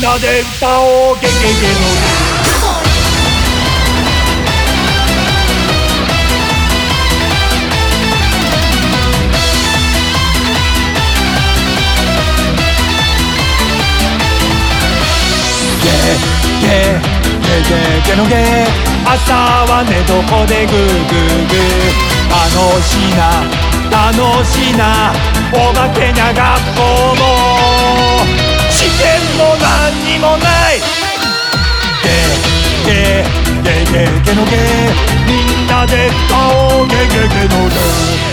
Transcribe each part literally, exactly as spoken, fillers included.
なで歌おうゲゲゲのゲゲゲゲのゲ朝は寝床でグーグーグー楽しいな楽しいなお化けにゃ学校も試験も何にもないゲゲゲゲゲのゲみんなで歌おうゲゲゲのゲ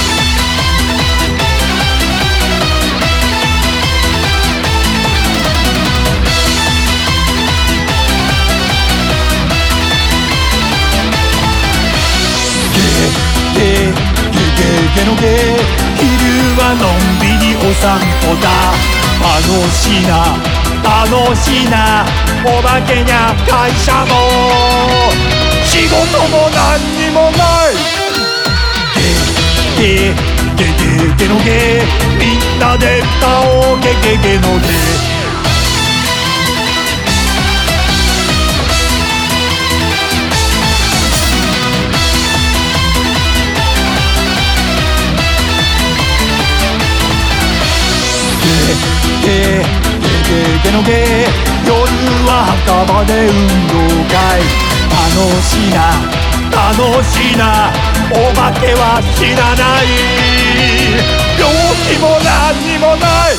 ゲのゲ昼はのんびりお散歩だ楽しいな楽しいなお化けにゃ会社も仕事も何にもないゲゲゲゲゲのゲみんなで歌おうゲゲゲのゲゲゲゲゲのゲ夜は墓場で運動会楽しいな楽しいなお化けは知らない病気も何にもない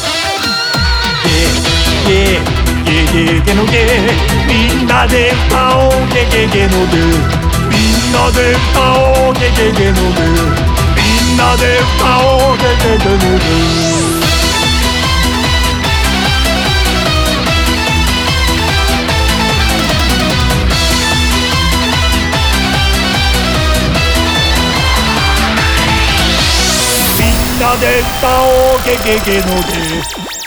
ゲゲゲゲゲのゲみんなで歌おうゲゲゲのゲみんなで歌おうゲゲゲのゲみんなで歌おうゲゲゲのゲみんなで歌おうゲゲゲのゲ